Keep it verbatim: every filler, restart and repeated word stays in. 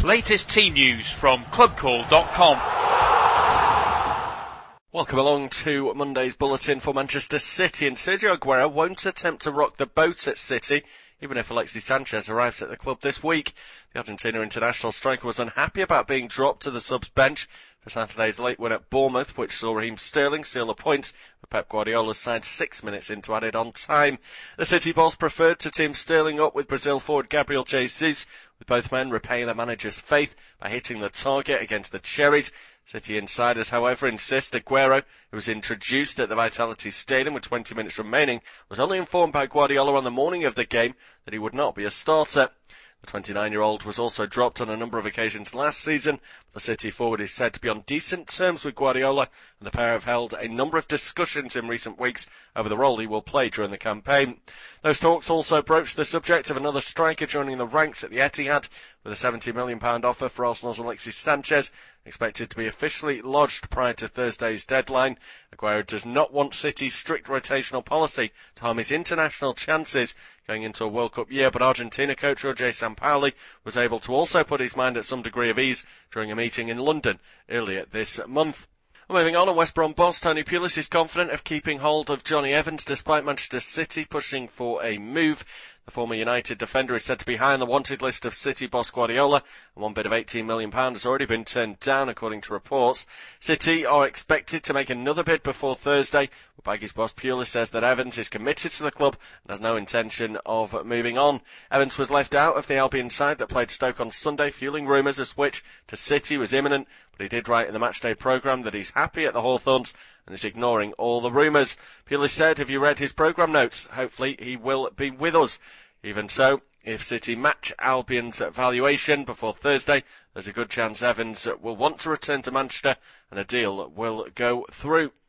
Latest team news from club call dot com. Welcome along to Monday's bulletin for Manchester City, and Sergio Aguero won't attempt to rock the boat at City, even if Alexis Sanchez arrives at the club this week. The Argentina international striker was unhappy about being dropped to the subs bench for Saturday's late win at Bournemouth, which saw Raheem Sterling seal the points for Pep Guardiola's side six minutes into added on time. The City boss preferred to team Sterling up with Brazil forward Gabriel Jesus, with both men repaying their manager's faith by hitting the target against the Cherries. City insiders, however, insist Aguero, who was introduced at the Vitality Stadium with twenty minutes remaining, was only informed by Guardiola on the morning of the game that he would not be a starter. The twenty-nine-year-old was also dropped on a number of occasions last season, but the City forward is said to be on decent terms with Guardiola, and the pair have held a number of discussions in recent weeks over the role he will play during the campaign. Those talks also broached the subject of another striker joining the ranks at the Etihad, with a seventy million pounds offer for Arsenal's Alexis Sanchez, expected to be officially lodged prior to Thursday's deadline. Aguero does not want City's strict rotational policy to harm his international chances going into a World Cup year, but Argentina coach Jorge Sampaoli was able to also put his mind at some degree of ease during a meeting in London earlier this month. Moving on, and West Brom boss Tony Pulis is confident of keeping hold of Johnny Evans despite Manchester City pushing for a move. The former United defender is said to be high on the wanted list of City boss Guardiola, and one bid of eighteen million pounds has already been turned down according to reports. City are expected to make another bid before Thursday, but Baggies boss Pulis says that Evans is committed to the club and has no intention of moving on. Evans was left out of the Albion side that played Stoke on Sunday, fueling rumours a switch to City was imminent, but he did write in the matchday programme that he's happy at the Hawthorns and is ignoring all the rumours. Pulis said, "Have you read his programme notes? Hopefully he will be with us." Even so, if City match Albion's valuation before Thursday, there's a good chance Evans will want to return to Manchester and a deal will go through.